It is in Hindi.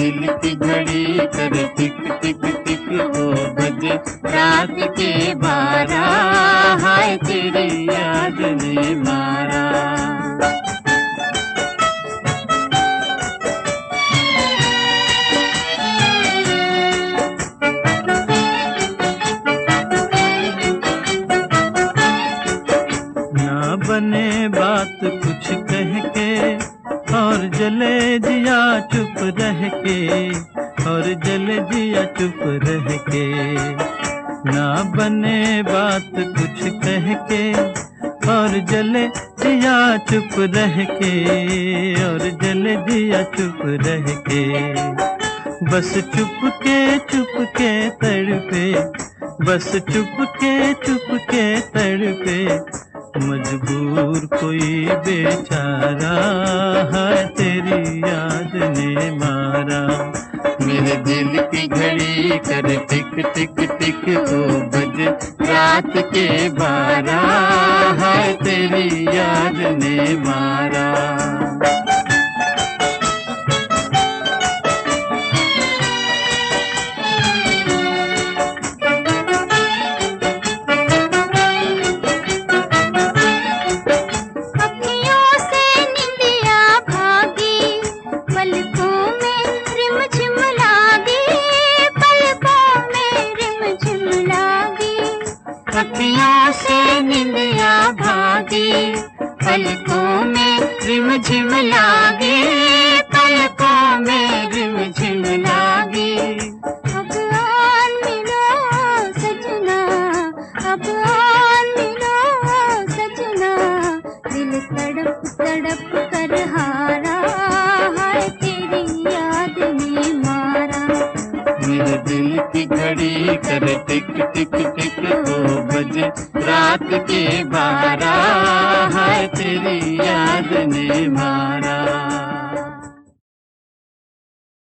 दिल की घड़ी करे टिक टिक टिक वो बजे रात के 12 हाय तेरी याद ने मारा। ना बने बात कुछ कह के और जले जिया चुप रह के, और जले जिया चुप रह के। ना बने बात कुछ कह के और जले जिया चुप रह के, और जले जिया चुप रह के। बस चुप के तड़पे, बस चुप के तड़पे मजबूर कोई बेचारा है तेरी याद ने मारा। मेरे दिल की घड़ी कर टिक टिक टिक वो बजे रात के 12 है तेरी याद ने मारा। अखियों से निंदिया भागी पलकों में रिमझिम लागी, पलकों में रिमझिम लागी। अब आन मिलो सजना, अब आन मिलो सजना, दिल तड़प तड़प कर हारा है तेरी याद ने मारा। मेरे दिल की घड़ी करे टिक टिक टिक वो बजे रात के 12 है तेरी याद ने मारा।